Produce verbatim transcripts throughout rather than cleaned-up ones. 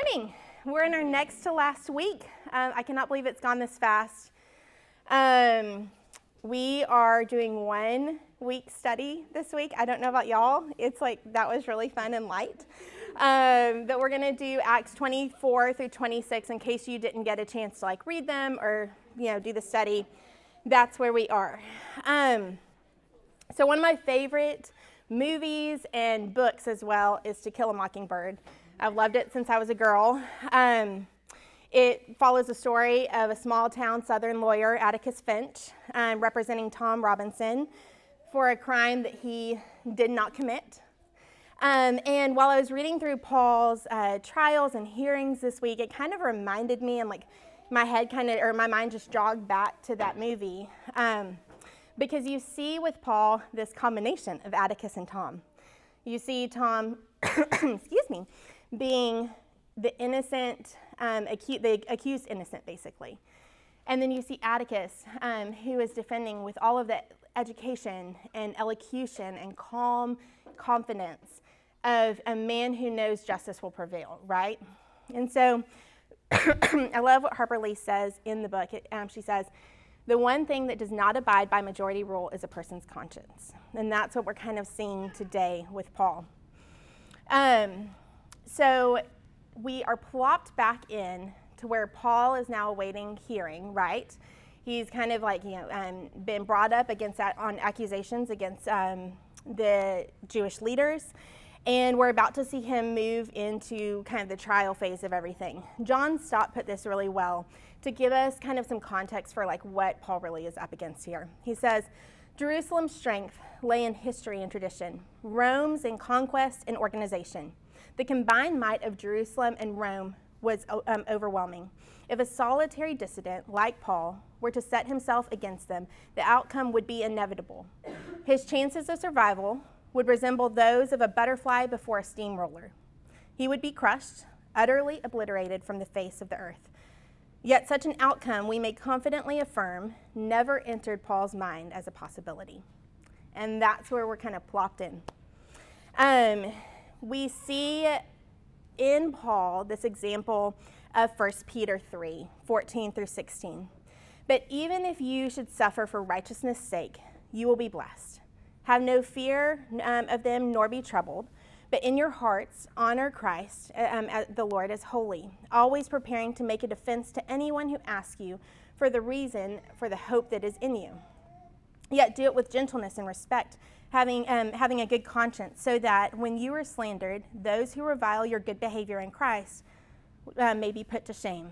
morning. We're in our next to last week. Um, I cannot believe it's gone this fast. Um, we are doing one week study this week. I don't know about y'all. It's like, that was really fun and light. Um, but we're going to do Acts twenty-four through twenty-six in case you didn't get a chance to like read them or, you know, do the study. That's where we are. Um, so one of my favorite movies and books as well is To Kill a Mockingbird. I've loved it since I was a girl. Um, it follows the story of a small town Southern lawyer, Atticus Finch, um, representing Tom Robinson for a crime that he did not commit. Um, and while I was reading through Paul's uh, trials and hearings this week, it kind of reminded me, and like my head kind of, or my mind just jogged back to that movie. Um, because you see with Paul this combination of Atticus and Tom. You see Tom, excuse me, being the innocent, um, acu- the accused innocent, basically. And then you see Atticus, um, who is defending with all of the education and elocution and calm confidence of a man who knows justice will prevail, right? And so I love what Harper Lee says in the book. It, um, she says, the one thing that does not abide by majority rule is a person's conscience. And that's what we're kind of seeing today with Paul. Um, so we are plopped back in to where Paul is now awaiting hearing, right? He's kind of like, you know, um, been brought up against that on accusations against um, the Jewish leaders. And we're about to see him move into kind of the trial phase of everything. John Stott put this really well to give us kind of some context for like what Paul really is up against here. He says, Jerusalem's strength lay in history and tradition, Rome's in conquest and organization. The combined might of Jerusalem and Rome was um, overwhelming. If a solitary dissident like Paul were to set himself against them, the outcome would be inevitable. His chances of survival would resemble those of a butterfly before a steamroller. He would be crushed, utterly obliterated from the face of the earth. Yet such an outcome, we may confidently affirm, never entered Paul's mind as a possibility. And that's where we're kind of plopped in. Um, we see in Paul this example of First Peter three, fourteen through sixteen. But even if you should suffer for righteousness' sake, you will be blessed. Have no fear um, of them, nor be troubled, but in your hearts honor Christ, um, as the Lord as holy, always preparing to make a defense to anyone who asks you for the reason for the hope that is in you. Yet do it with gentleness and respect, having um, having a good conscience, so that when you are slandered, those who revile your good behavior in Christ uh, may be put to shame.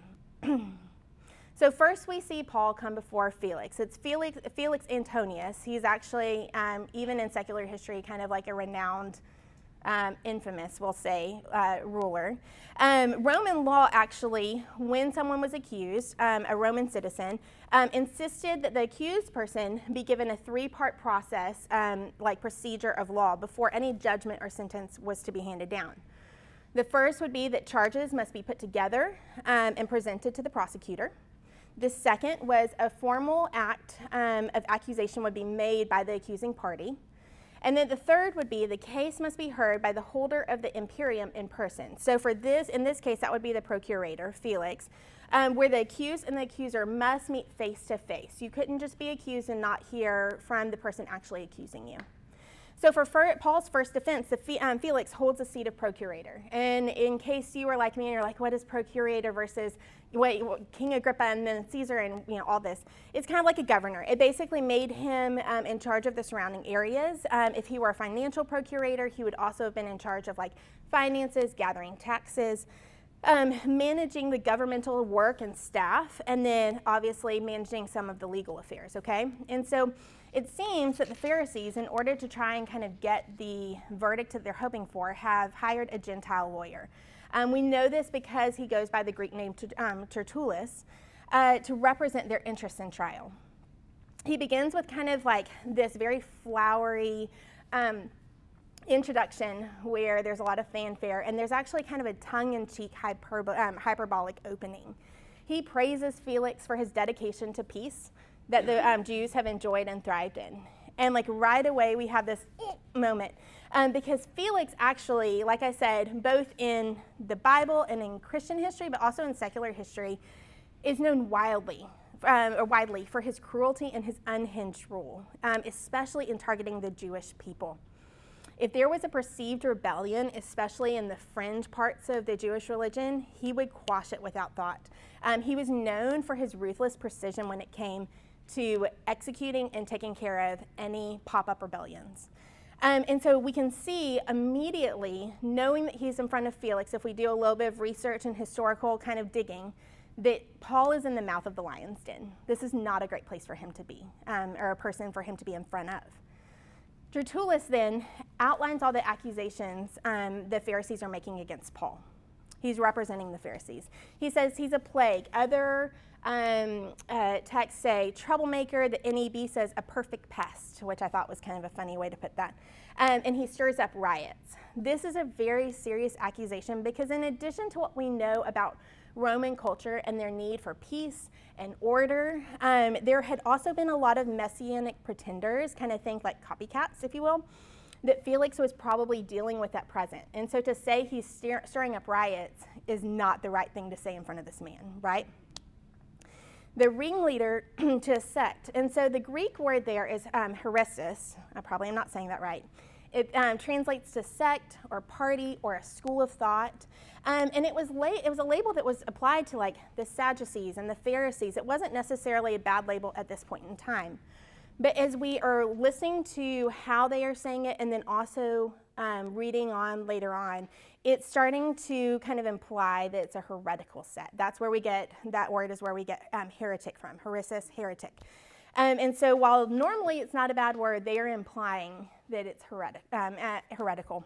So first we see Paul come before Felix. It's Felix, Felix Antonius. He's actually, um, even in secular history, kind of like a renowned, um, infamous, we'll say, uh, ruler. Um, Roman law actually, when someone was accused, um, a Roman citizen, um, insisted that the accused person be given a three-part process, um, like procedure of law, before any judgment or sentence was to be handed down. The first would be that charges must be put together um, and presented to the prosecutor. The second was a formal act um, of accusation would be made by the accusing party. And then the third would be the case must be heard by the holder of the imperium in person. So for this, in this case, that would be the procurator, Felix, um, where the accused and the accuser must meet face to face. You couldn't just be accused and not hear from the person actually accusing you. So for Paul's first defense, the um, Felix holds the seat of procurator. And in case you were like me and you're like, what is procurator versus wait, King Agrippa and then Caesar and you know all this? It's kind of like a governor. It basically made him um, in charge of the surrounding areas. Um, if he were a financial procurator, he would also have been in charge of like finances, gathering taxes, um, managing the governmental work and staff, and then obviously managing some of the legal affairs, okay? And so it seems that the Pharisees, in order to try and kind of get the verdict that they're hoping for, have hired a Gentile lawyer. Um, we know this because he goes by the Greek name um, Tertullus uh, to represent their interests in trial. He begins with kind of like this very flowery um, introduction where there's a lot of fanfare, and there's actually kind of a tongue-in-cheek hyperbo- um, hyperbolic opening. He praises Felix for his dedication to peace that the um, Jews have enjoyed and thrived in. And like right away, we have this moment. Um, because Felix actually, like I said, both in the Bible and in Christian history, but also in secular history, is known wildly, um, or widely for his cruelty and his unhinged rule, um, especially in targeting the Jewish people. If there was a perceived rebellion, especially in the fringe parts of the Jewish religion, he would quash it without thought. Um, he was known for his ruthless precision when it came to executing and taking care of any pop-up rebellions. Um, and so we can see immediately, knowing that he's in front of Felix, if we do a little bit of research and historical kind of digging, that Paul is in the mouth of the lion's den. This is not a great place for him to be, um, or a person for him to be in front of. Tertullus then outlines all the accusations um, the Pharisees are making against Paul. He's representing the Pharisees. He says he's a plague. Other um, uh, texts say troublemaker. The N E B says a perfect pest, which I thought was kind of a funny way to put that. Um, and he stirs up riots. This is a very serious accusation because in addition to what we know about Roman culture and their need for peace and order, um, there had also been a lot of messianic pretenders, kind of think like copycats, if you will, that Felix was probably dealing with at present. And so to say he's stir- stirring up riots is not the right thing to say in front of this man, right? The ringleader to a sect. And so the Greek word there is um, heresis. I probably am not saying that right. It um, translates to sect or party or a school of thought. Um, and it was, la- it was a label that was applied to like the Sadducees and the Pharisees. It wasn't necessarily a bad label at this point in time. But as we are listening to how they are saying it and then also um, reading on later on, it's starting to kind of imply that it's a heretical set. That's where we get, that word is where we get um, heretic from, heresis, heretic. Um, and so while normally it's not a bad word, they are implying that it's heretic, um, uh, heretical.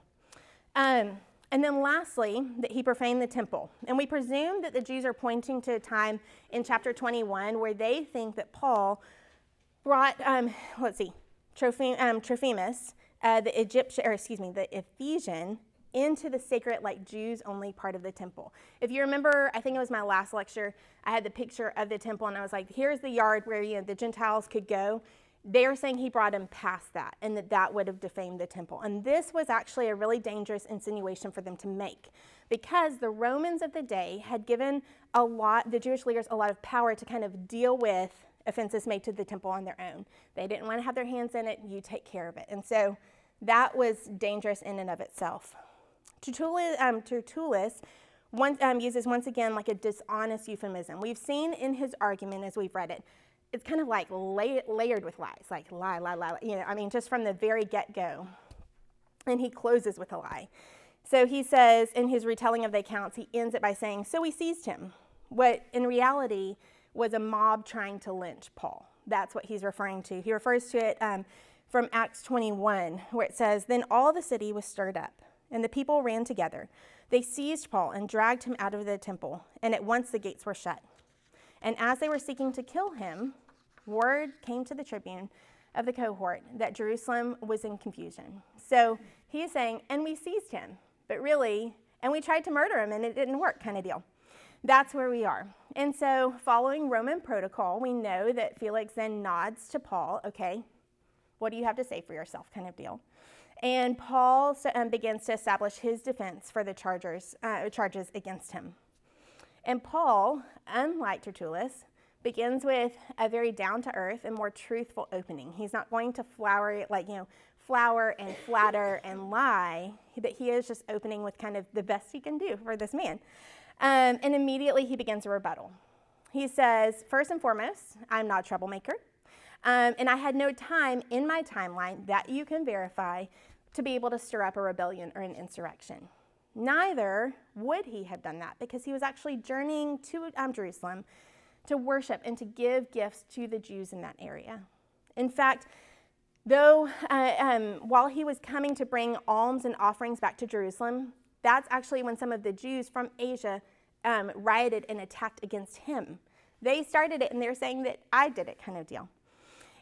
Um, and then lastly, that he profaned the temple. And we presume that the Jews are pointing to a time in chapter twenty-one where they think that Paul brought, um, let's see, Trophi- um, Trophimus, uh, the Egyptian, or excuse me, the Ephesian, into the sacred, like Jews-only part of the temple. If you remember, I think it was my last lecture, I had the picture of the temple, and I was like, here's the yard where you know the Gentiles could go. They are saying he brought him past that, and that that would have defamed the temple. And this was actually a really dangerous insinuation for them to make, because the Romans of the day had given a lot, the Jewish leaders, a lot of power to kind of deal with offenses made to the temple on their own. They didn't want to have their hands in it, you take care of it. And so that was dangerous in and of itself. Tertullus, um, Tertullus one, um, uses once again like a dishonest euphemism. We've seen in his argument as we've read it, it's kind of like lay, layered with lies, like lie, lie, lie, you know, I mean, just from the very get-go. And he closes with a lie. So he says in his retelling of the accounts, he ends it by saying, so we seized him. What in reality was a mob trying to lynch Paul. That's what he's referring to. He refers to it um, from Acts twenty-one, where it says, then all the city was stirred up, and the people ran together. They seized Paul and dragged him out of the temple, and at once the gates were shut. And as they were seeking to kill him, word came to the tribune of the cohort that Jerusalem was in confusion. So he's saying, and we seized him, but really, and we tried to murder him, and it didn't work, kind of deal. That's where we are. And so following Roman protocol, we know that Felix then nods to Paul, okay, what do you have to say for yourself, kind of deal. And Paul um, begins to establish his defense for the chargers, uh, charges against him. And Paul, unlike Tertullus, begins with a very down-to-earth and more truthful opening. He's not going to flower, like, you know, flower and flatter and lie, but he is just opening with kind of the best he can do for this man. Um, and immediately he begins a rebuttal. He says, first and foremost, I'm not a troublemaker. Um, and I had no time in my timeline that you can verify to be able to stir up a rebellion or an insurrection. Neither would he have done that because he was actually journeying to um, Jerusalem to worship and to give gifts to the Jews in that area. In fact, though uh, um, while he was coming to bring alms and offerings back to Jerusalem, that's actually when some of the Jews from Asia um, rioted and attacked against him. They started it and they're saying that I did it, kind of deal.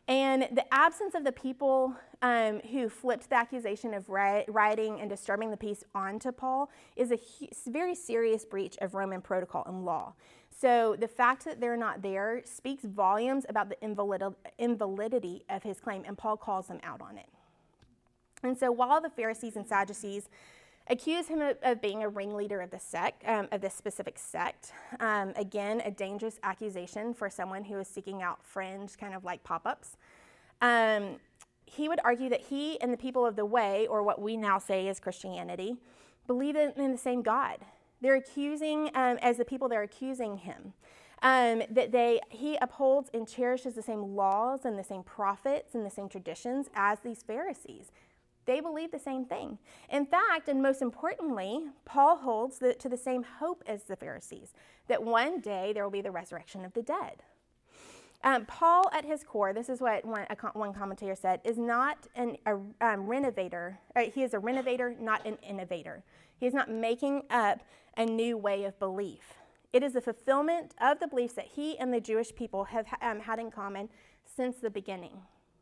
And the absence of the people um, who flipped the accusation of ri- rioting and disturbing the peace onto Paul is a hu- very serious breach of Roman protocol and law. So the fact that they're not there speaks volumes about the invalid- invalidity of his claim, and Paul calls them out on it. And so while the Pharisees and Sadducees accuse him of, of being a ringleader of the sect, um, of this specific sect, um, again, a dangerous accusation for someone who is seeking out fringe, kind of like pop-ups. Um, he would argue that he and the people of the way, or what we now say is Christianity, believe in, in the same God. They're accusing, um, as the people, they're accusing him, um, that they he upholds and cherishes the same laws and the same prophets and the same traditions as these Pharisees. They believe the same thing. In fact, and most importantly, Paul holds the, to the same hope as the Pharisees, that one day there will be the resurrection of the dead. Um, Paul, at his core, this is what one, a, one commentator said, is not an, a um, renovator. Uh, he is a renovator, not an innovator. He is not making up a new way of belief. It is the fulfillment of the beliefs that he and the Jewish people have um, had in common since the beginning.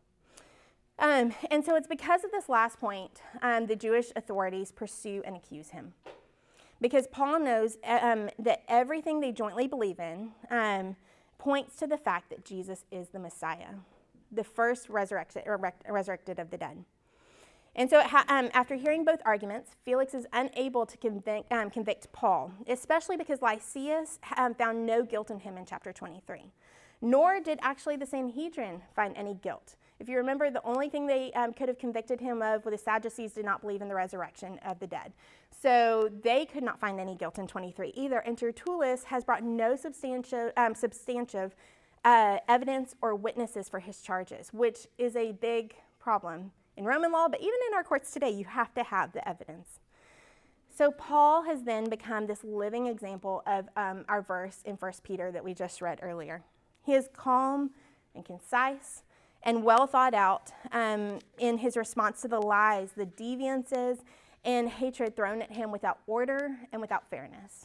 Um, and so it's because of this last point um, the Jewish authorities pursue and accuse him. Because Paul knows um, that everything they jointly believe in um, points to the fact that Jesus is the Messiah, the first resurrected, resurrected of the dead. And so ha- um, after hearing both arguments, Felix is unable to convict, um, convict Paul, especially because Lysias um, found no guilt in him in chapter twenty-three. Nor did actually the Sanhedrin find any guilt. If you remember, the only thing they um, could have convicted him of was the Sadducees did not believe in the resurrection of the dead. So they could not find any guilt in twenty-three either. And Tertullus has brought no substantive, um, substantive uh, evidence or witnesses for his charges, which is a big problem in Roman law, but even in our courts today, you have to have the evidence. So Paul has then become this living example of um, our verse in First Peter that we just read earlier. He is calm and concise and well thought out um, in his response to the lies, the deviances, and hatred thrown at him without order and without fairness.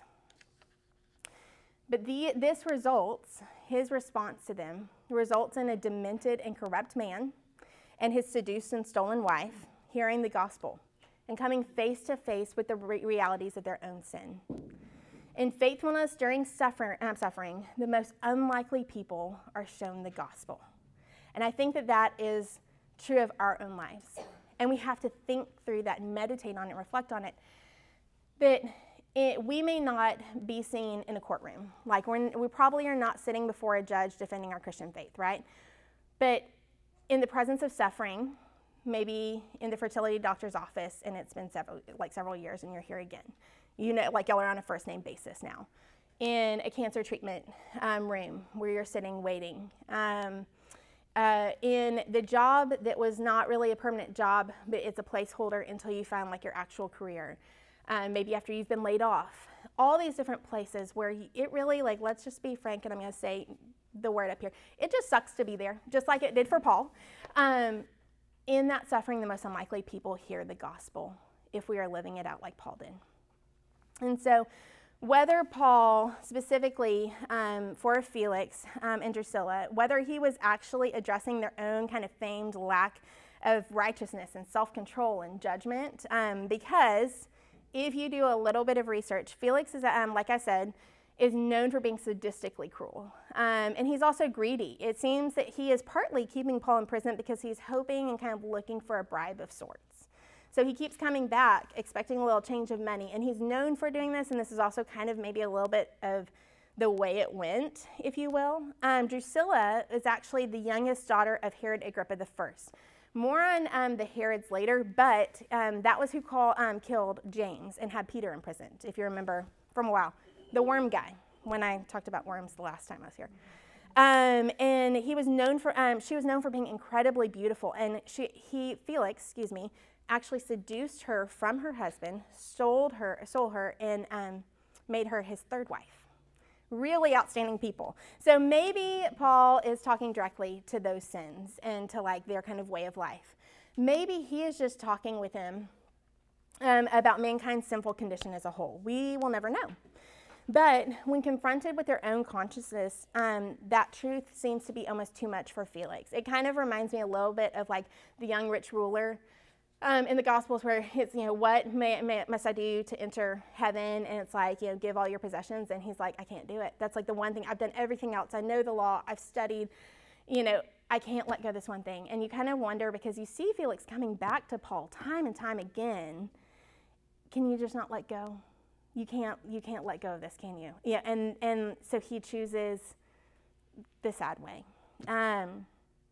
But the, this results, his response to them, results in a demented and corrupt man and his seduced and stolen wife hearing the gospel and coming face to face with the re- realities of their own sin. In faithfulness during suffer, um, suffering, the most unlikely people are shown the gospel. And I think that that is true of our own lives. And we have to think through that and meditate on it, reflect on it. That it, we may not be seen in a courtroom. Like we're, we probably are not sitting before a judge defending our Christian faith, right? But in the presence of suffering, maybe in the fertility doctor's office, and it's been several, like several years, and you're here again. You know, like y'all are on a first name basis now. In a cancer treatment um, room where you're sitting waiting. Um, uh, in the job that was not really a permanent job, but it's a placeholder until you find like your actual career. Um, maybe after you've been laid off. All these different places where you, it really, like, let's just be frank, and I'm going to say the word up here. It just sucks to be there, just like it did for Paul. Um, in that suffering, the most unlikely people hear the gospel if we are living it out like Paul did. And so whether Paul, specifically um, for Felix um, and Drusilla, whether he was actually addressing their own kind of famed lack of righteousness and self-control and judgment, um, because if you do a little bit of research, Felix is, um, like I said, is known for being sadistically cruel. Um, and he's also greedy. It seems that he is partly keeping Paul in prison because he's hoping and kind of looking for a bribe of sorts. So he keeps coming back, expecting a little change of money. And he's known for doing this, and this is also kind of maybe a little bit of the way it went, if you will. Um, Drusilla is actually the youngest daughter of Herod Agrippa the First. More on um, the Herods later, but um, that was who call, um, killed James and had Peter imprisoned, if you remember from a while. The worm guy, when I talked about worms the last time I was here. Um, and he was known for, um, she was known for being incredibly beautiful. And she, he, Felix, excuse me, actually seduced her from her husband, sold her, sold her, and um, made her his third wife. Really outstanding people. So maybe Paul is talking directly to those sins and to like their kind of way of life. Maybe he is just talking with him um, about mankind's sinful condition as a whole. We will never know. But when confronted with their own consciousness, um, that truth seems to be almost too much for Felix. It kind of reminds me a little bit of like the young rich ruler um, in the Gospels, where it's, you know, what may, may, must I do to enter heaven? And it's like, you know, give all your possessions. And he's like, I can't do it. That's like the one thing. I've done everything else. I know the law. I've studied, you know, I can't let go of this one thing. And you kind of wonder, because you see Felix coming back to Paul time and time again, can you just not let go? You can't, you can't let go of this, can you? Yeah, and, and so he chooses the sad way. Um,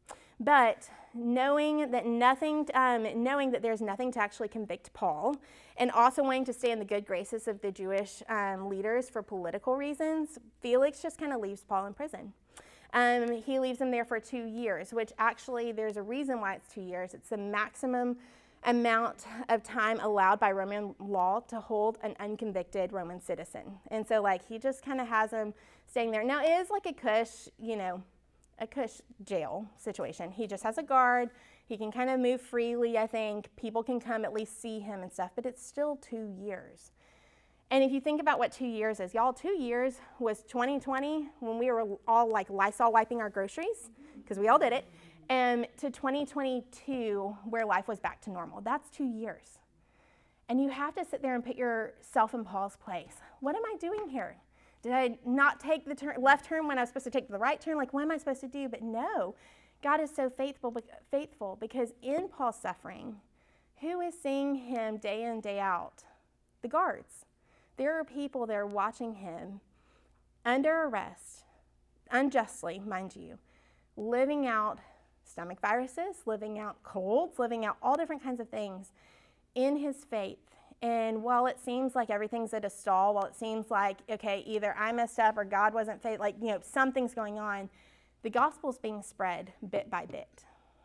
but knowing that nothing, um, knowing that there's nothing to actually convict Paul, and also wanting to stay in the good graces of the Jewish um, leaders for political reasons, Felix just kind of leaves Paul in prison. Um, he leaves him there for two years, which actually there's a reason why it's two years. It's the maximum amount of time allowed by Roman law to hold an unconvicted Roman citizen. And so like he just kind of has him staying there. Now it is like a cush, you know, a cush jail situation. He just has a guard. He can kind of move freely, I think. People can come at least see him and stuff, but it's still two years. And if you think about what two years is, y'all, two years was twenty twenty when we were all like Lysol wiping our groceries, because we all did it. And to twenty twenty-two, where life was back to normal. That's two years. And you have to sit there and put yourself in Paul's place. What am I doing here? Did I not take the turn, left turn when I was supposed to take the right turn? Like, what am I supposed to do? But no, God is so faithful, faithful because in Paul's suffering, who is seeing him day in, day out? The guards. There are people that are watching him under arrest, unjustly, mind you, living out stomach viruses, living out colds, living out all different kinds of things in his faith. And while it seems like everything's at a stall, while it seems like, okay, either I messed up or God wasn't faithful, like, you know, something's going on, the gospel's being spread bit by bit.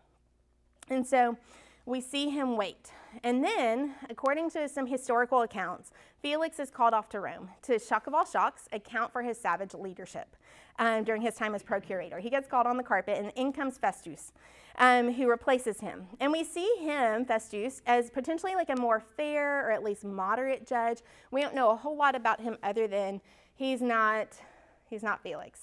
And so we see him wait. And then, according to some historical accounts, Felix is called off to Rome to, shock of all shocks, account for his savage leadership um, during his time as procurator. He gets called on the carpet, and in comes Festus, um, who replaces him. And we see him, Festus, as potentially like a more fair or at least moderate judge. We don't know a whole lot about him other than he's not, he's not Felix.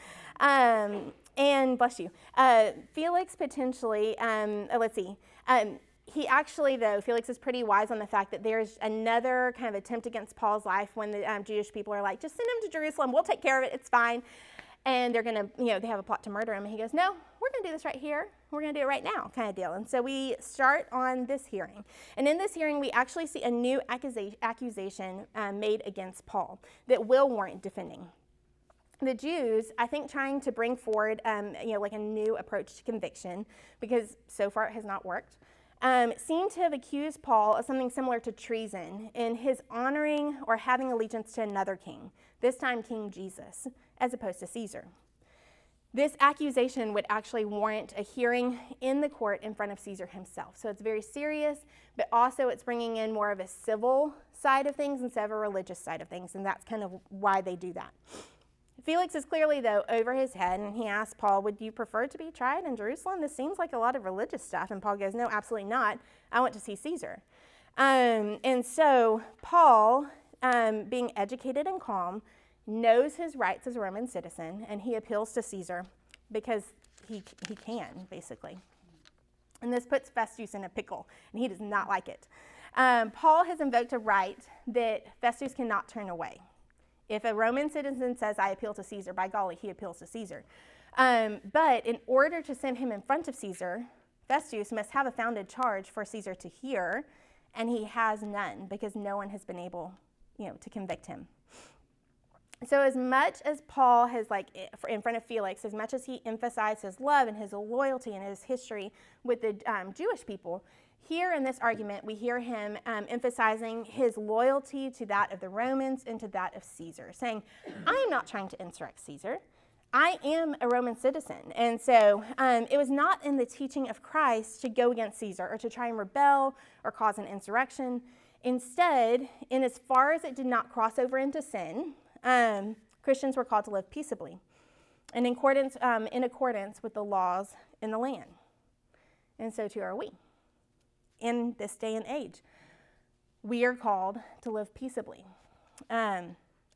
um, and bless you, uh, Felix potentially, um, uh, let's see, um, He actually, though, Felix is pretty wise on the fact that there's another kind of attempt against Paul's life when the um, Jewish people are like, just send him to Jerusalem. We'll take care of it. It's fine. And they're going to, you know, they have a plot to murder him. And he goes, no, we're going to do this right here. We're going to do it right now kind of deal. And so we start on this hearing. And in this hearing, we actually see a new accusa- accusation um, made against Paul that will warrant defending. The Jews, I think, trying to bring forward, um, you know, like a new approach to conviction, because so far it has not worked. Um, seem to have accused Paul of something similar to treason in his honoring or having allegiance to another king, this time King Jesus, as opposed to Caesar. This accusation would actually warrant a hearing in the court in front of Caesar himself. So it's very serious, but also it's bringing in more of a civil side of things instead of a religious side of things, and that's kind of why they do that. Felix is clearly, though, over his head, and he asks Paul, would you prefer to be tried in Jerusalem? This seems like a lot of religious stuff. And Paul goes, no, absolutely not. I want to see Caesar. Um, and so Paul, um, being educated and calm, knows his rights as a Roman citizen, and he appeals to Caesar because he, he can, basically. And this puts Festus in a pickle, and he does not like it. Um, Paul has invoked a right that Festus cannot turn away. If a Roman citizen says, I appeal to Caesar, by golly, he appeals to Caesar. Um, but in order to send him in front of Caesar, Festus must have a founded charge for Caesar to hear, and he has none because no one has been able, you know, to convict him. So as much as Paul has, like, in front of Felix, as much as he emphasized his love and his loyalty and his history with the um, Jewish people, here in this argument, we hear him um, emphasizing his loyalty to that of the Romans and to that of Caesar, saying, I am not trying to insurrect Caesar. I am a Roman citizen. And so um, it was not in the teaching of Christ to go against Caesar or to try and rebel or cause an insurrection. Instead, in as far as it did not cross over into sin, um, Christians were called to live peaceably and in accordance, um, in accordance with the laws in the land. And so too are we. In this day and age, we are called to live peaceably. Um,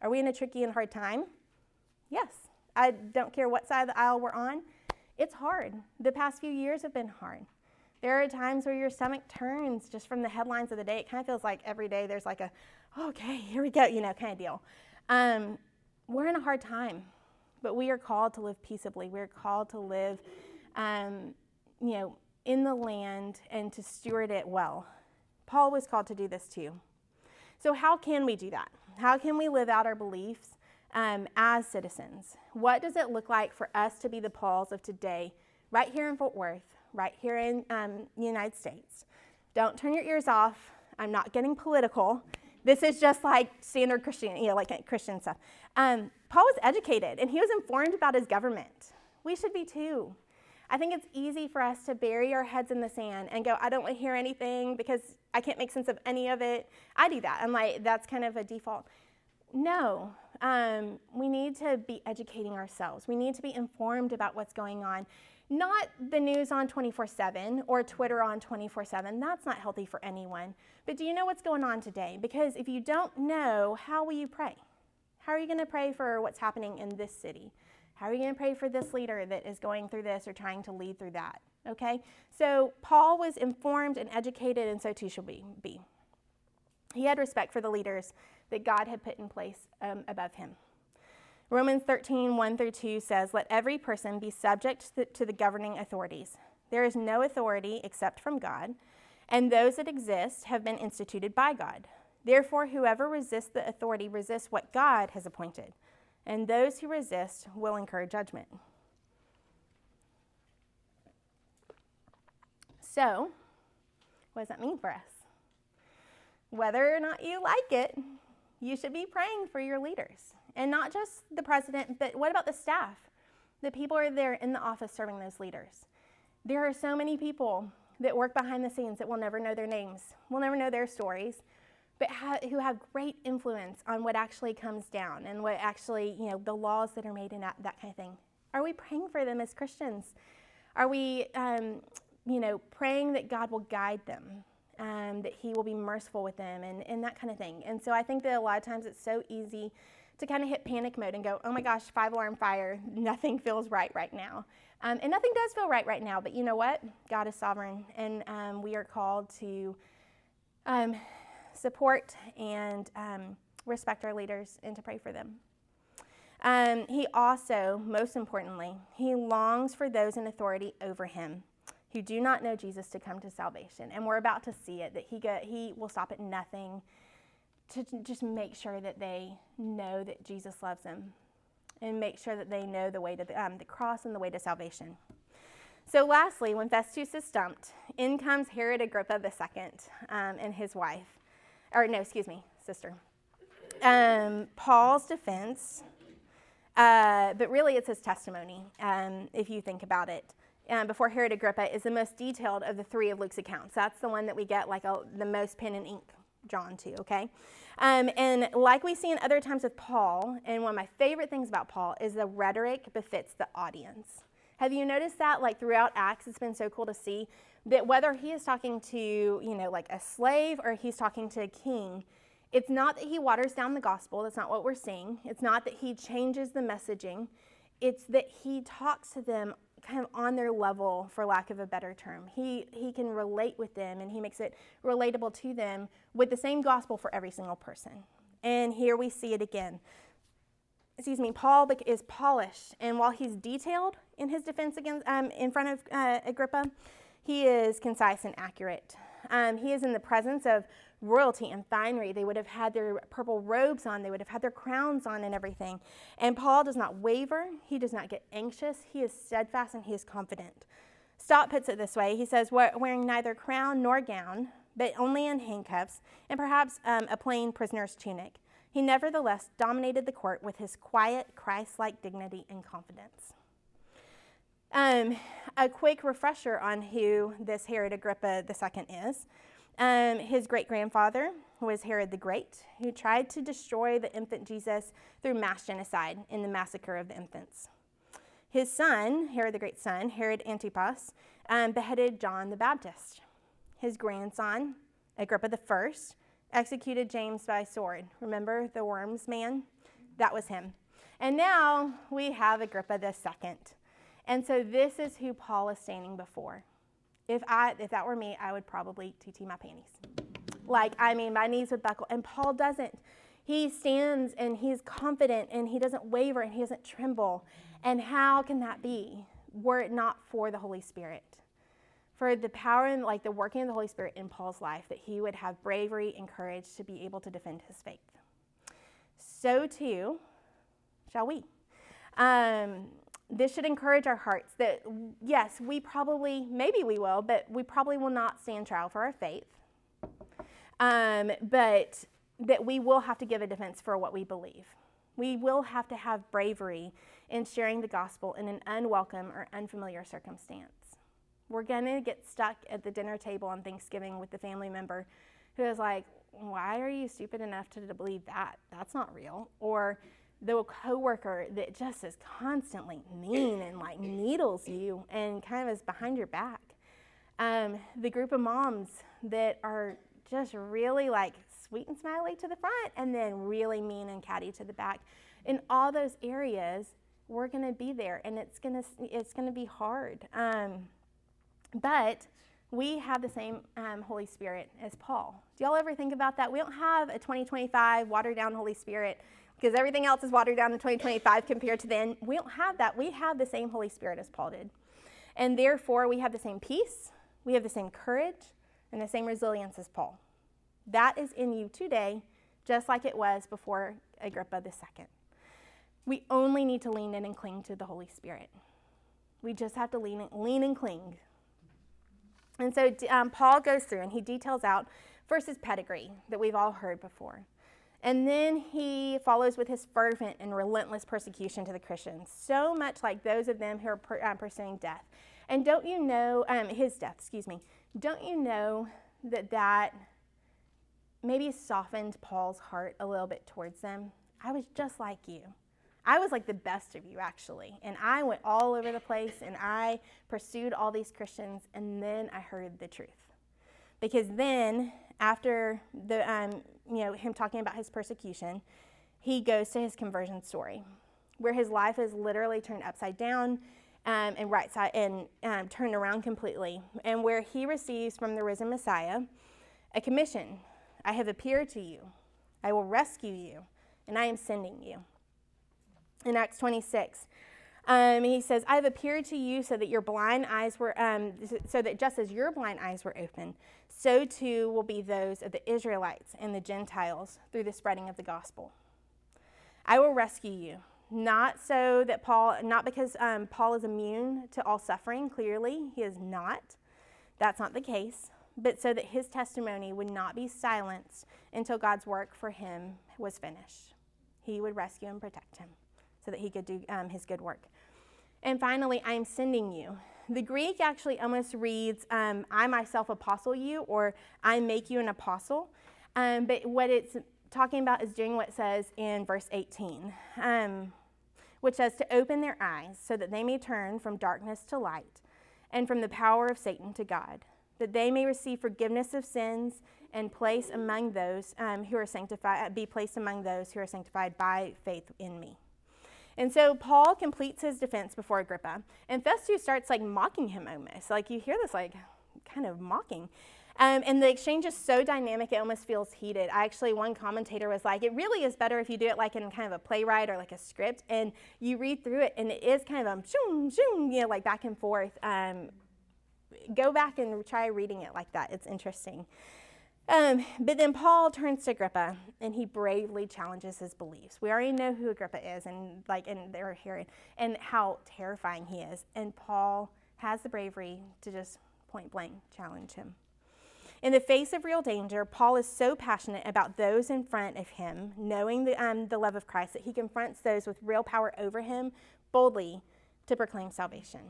Are we in a tricky and hard time? Yes. I don't care what side of the aisle we're on. It's hard. The past few years have been hard. There are times where your stomach turns just from the headlines of the day. It kind of feels like every day there's like a, okay, here we go, you know, kind of deal. Um, we're in a hard time, but we are called to live peaceably. We're called to live, um, you know, in the land and to steward it well. Paul was called to do this too. So how can we do that? How can we live out our beliefs um, as citizens? What does it look like for us to be the Pauls of today, right here in Fort Worth, right here in um, the United States? Don't turn your ears off. I'm not getting political. This is just like standard Christian, you know, like Christian stuff. Um, Paul was educated, and he was informed about his government. We should be too. I think it's easy for us to bury our heads in the sand and go, I don't want to hear anything because I can't make sense of any of it. I do that. I'm like, that's kind of a default. No, um, we need to be educating ourselves. We need to be informed about what's going on. Not the news on twenty-four seven or Twitter on twenty-four seven. That's not healthy for anyone. But do you know what's going on today? Because if you don't know, how will you pray? How are you going to pray for what's happening in this city? How are you going to pray for this leader that is going through this or trying to lead through that? Okay? So Paul was informed and educated, and so too should we be. He had respect for the leaders that God had put in place um, above him. Romans thirteen, one through two says, let every person be subject to the, to the governing authorities. There is no authority except from God, and those that exist have been instituted by God. Therefore, whoever resists the authority resists what God has appointed, and those who resist will incur judgment. So, what does that mean for us? Whether or not you like it, you should be praying for your leaders. And not just the president, but what about the staff? The people are there in the office serving those leaders. There are so many people that work behind the scenes that we'll never know their names. We'll never know their stories, but ha- who have great influence on what actually comes down and what actually, you know, the laws that are made and that, that kind of thing. Are we praying for them as Christians? Are we, um, you know, praying that God will guide them, um, that he will be merciful with them and, and that kind of thing? And so I think that a lot of times it's so easy to kind of hit panic mode and go, oh my gosh, five alarm fire, nothing feels right right now. Um, and nothing does feel right right now, but you know what? God is sovereign, and um, we are called to um, support and um, respect our leaders and to pray for them. Um, he also, most importantly, he longs for those in authority over him who do not know Jesus to come to salvation. And we're about to see it, that he, go, he will stop at nothing to just make sure that they know that Jesus loves them and make sure that they know the way to the, um, the cross and the way to salvation. So lastly, when Festus is stumped, in comes Herod Agrippa the Second um, and his wife, or no, excuse me, sister. Um, Paul's defense, uh, but really it's his testimony, um, if you think about it. Um, before Herod Agrippa is the most detailed of the three of Luke's accounts. That's the one that we get like a, the most pen and ink drawn to, okay? Um, and like we see in other times with Paul, and one of my favorite things about Paul is the rhetoric befits the audience. Have you noticed that? Like throughout Acts, it's been so cool to see that whether he is talking to, you know, like a slave or he's talking to a king, it's not that he waters down the gospel. That's not what we're seeing. It's not that he changes the messaging. It's that he talks to them kind of on their level, for lack of a better term. He he can relate with them, and he makes it relatable to them with the same gospel for every single person. And here we see it again. Excuse me, Paul is polished, and while he's detailed in his defense against um, in front of uh, Agrippa, he is concise and accurate. Um, he is in the presence of royalty and finery. They would have had their purple robes on. They would have had their crowns on and everything. And Paul does not waver. He does not get anxious. He is steadfast and he is confident. Stott puts it this way. He says, wearing neither crown nor gown, but only in handcuffs, and perhaps um, a plain prisoner's tunic, he nevertheless dominated the court with his quiet, Christ-like dignity and confidence. Um, a quick refresher on who this Herod Agrippa the Second is. Um, his great-grandfather was Herod the Great, who tried to destroy the infant Jesus through mass genocide in the massacre of the infants. His son, Herod the Great's son, Herod Antipas, um, beheaded John the Baptist. His grandson, Agrippa the First, executed James by sword. Remember the worms man? that was him. And now we have Agrippa the second. And so this is who Paul is standing before. If I, if that were me, I would probably T T my panties. Like, I mean, my knees would buckle. And Paul doesn't. He stands and he's confident and he doesn't waver and he doesn't tremble. And how can that be were it not for the Holy Spirit? For the power and like the working of the Holy Spirit in Paul's life, that he would have bravery and courage to be able to defend his faith. So too shall we. Um, this should encourage our hearts that, yes, we probably, maybe we will, but we probably will not stand trial for our faith. Um, but that we will have to give a defense for what we believe. We will have to have bravery in sharing the gospel in an unwelcome or unfamiliar circumstance. We're going to get stuck at the dinner table on Thanksgiving with the family member who is like, why are you stupid enough to believe that? That's not real. Or the coworker that just is constantly mean and like needles you and kind of is behind your back. Um, the group of moms that are just really like sweet and smiley to the front and then really mean and catty to the back. In all those areas, we're going to be there, and it's going to it's going to be hard. Um, but we have the same um, Holy Spirit as Paul. Do y'all ever think about that? We don't have a twenty twenty-five watered down Holy Spirit because everything else is watered down in twenty twenty-five compared to then. We don't have that. We have the same Holy Spirit as Paul did. And therefore, we have the same peace, we have the same courage, and the same resilience as Paul. That is in you today, just like it was before Agrippa the second. We only need to lean in and cling to the Holy Spirit. We just have to lean, lean and cling. And so um, Paul goes through and he details out first his pedigree that we've all heard before. And then he follows with his fervent and relentless persecution to the Christians, so much like those of them who are per, uh, pursuing death. And don't you know, um, his death, excuse me, don't you know that that maybe softened Paul's heart a little bit towards them? I was just like you. I was like the best of you, actually. And I went all over the place, and I pursued all these Christians, and then I heard the truth. Because then, after the um, you know him talking about his persecution, he goes to his conversion story, where his life is literally turned upside down um, and right side and um, turned around completely, and where he receives from the risen Messiah a commission. I have appeared to you. I will rescue you, and I am sending you. In Acts twenty-six, um, he says, I have appeared to you so that your blind eyes were, um, so that just as your blind eyes were open, so too will be those of the Israelites and the Gentiles through the spreading of the gospel. I will rescue you, not so that Paul, not because um, Paul is immune to all suffering. Clearly, he is not. That's not the case. But so that his testimony would not be silenced until God's work for him was finished. He would rescue and protect him, so that he could do um, his good work. And finally, I am sending you. The Greek actually almost reads, um, I myself apostle you, or I make you an apostle. Um, but what it's talking about is doing what it says in verse eighteen, um, which says to open their eyes so that they may turn from darkness to light and from the power of Satan to God, that they may receive forgiveness of sins and place among those um, who are sanctified, be placed among those who are sanctified by faith in me. And so Paul completes his defense before Agrippa, and Festus starts like mocking him almost. Like you hear this like kind of mocking. Um, and the exchange is so dynamic, it almost feels heated. I actually, one commentator was like, it really is better if you do it like in kind of a playwright or like a script, and you read through it, and it is kind of um, shoom, shoom, you know, like back and forth. Um, go back and try reading it like that. It's interesting. Um, but then Paul turns to Agrippa, and he bravely challenges his beliefs. We already know who Agrippa is, and like, and they're Herod, and how terrifying he is. And Paul has the bravery to just point blank challenge him. In the face of real danger, Paul is so passionate about those in front of him, knowing the, um, the love of Christ, that he confronts those with real power over him boldly to proclaim salvation.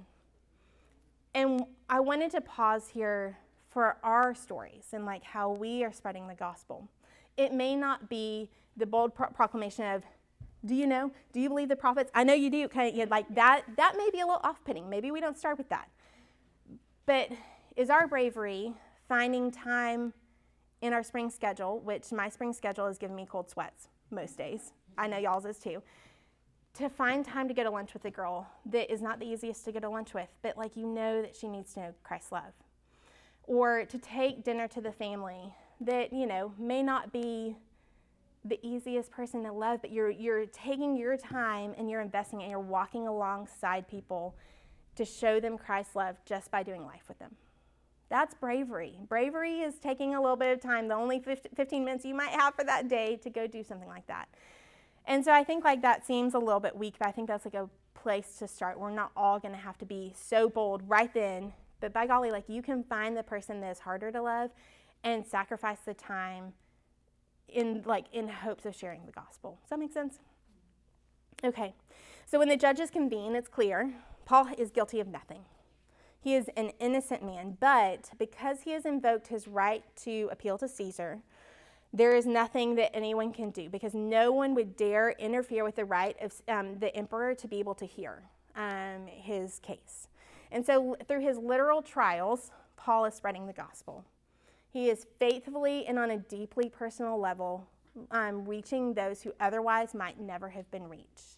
And I wanted to pause here for our stories and like how we are spreading the gospel. It may not be the bold pro- proclamation of, do you know, do you believe the prophets? I know you do, kind of, you know, like that, that may be a little off-putting. Maybe we don't start with that. But is our bravery finding time in our spring schedule, which my spring schedule is giving me cold sweats most days. I know y'all's is too, to find time to go to lunch with a girl that is not the easiest to go to lunch with, but like you know that she needs to know Christ's love. Or to take dinner to the family that, you know, may not be the easiest person to love, but you're you're taking your time and you're investing and you're walking alongside people to show them Christ's love just by doing life with them. That's bravery. Bravery is taking a little bit of time, the only fifteen minutes you might have for that day, to go do something like that. And so I think like that seems a little bit weak, but I think that's like a place to start. We're not all going to have to be so bold right then, but by golly, like you can find the person that is harder to love and sacrifice the time in like in hopes of sharing the gospel. Does that make sense? Okay, so when the judges convene, it's clear Paul is guilty of nothing. He is an innocent man, but because he has invoked his right to appeal to Caesar, there is nothing that anyone can do, because no one would dare interfere with the right of um, the emperor to be able to hear um, his case. And so through his literal trials, Paul is spreading the gospel. He is faithfully and on a deeply personal level um, reaching those who otherwise might never have been reached.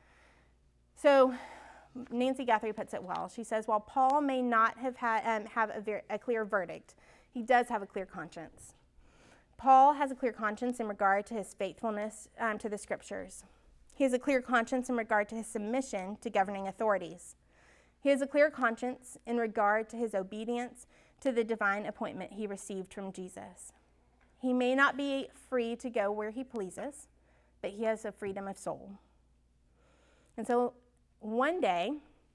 So Nancy Guthrie puts it well. She says, while Paul may not have had um, have a, ver- a clear verdict, he does have a clear conscience. Paul has a clear conscience in regard to his faithfulness um, to the scriptures. He has a clear conscience in regard to his submission to governing authorities. He has a clear conscience in regard to his obedience to the divine appointment he received from Jesus. He may not be free to go where he pleases, but he has a freedom of soul. And so one day,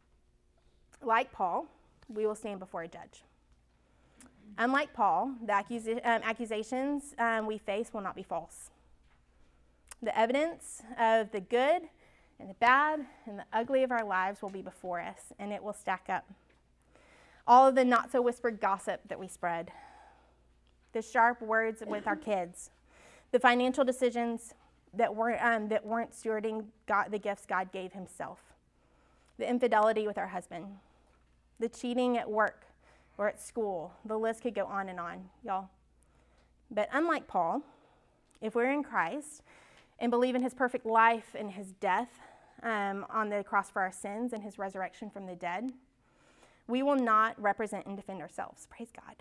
like Paul, we will stand before a judge. Unlike Paul, the accusi- um, accusations um, we face will not be false. The evidence of the good and the bad and the ugly of our lives will be before us, and it will stack up. All of the not-so-whispered gossip that we spread, the sharp words with our kids, the financial decisions that weren't, um, that weren't stewarding God, the gifts God gave himself, the infidelity with our husband, the cheating at work or at school. The list could go on and on, y'all. But unlike Paul, if we're in Christ and believe in his perfect life and his death um, on the cross for our sins and his resurrection from the dead, we will not represent and defend ourselves. Praise God.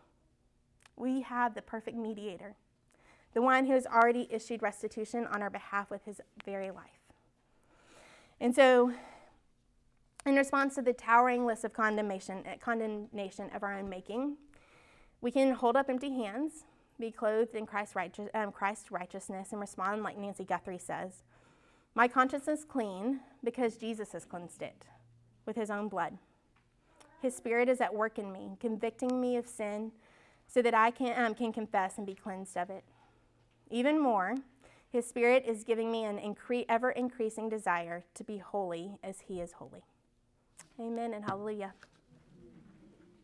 We have the perfect mediator, the one who has already issued restitution on our behalf with his very life. And so, in response to the towering list of condemnation, condemnation of our own making, we can hold up empty hands, be clothed in Christ's, righteous, um, Christ's righteousness, and respond like Nancy Guthrie says, my conscience is clean because Jesus has cleansed it with his own blood. His Spirit is at work in me, convicting me of sin so that I can, um, can confess and be cleansed of it. Even more, his Spirit is giving me an incre- ever-increasing desire to be holy as he is holy. Amen and hallelujah.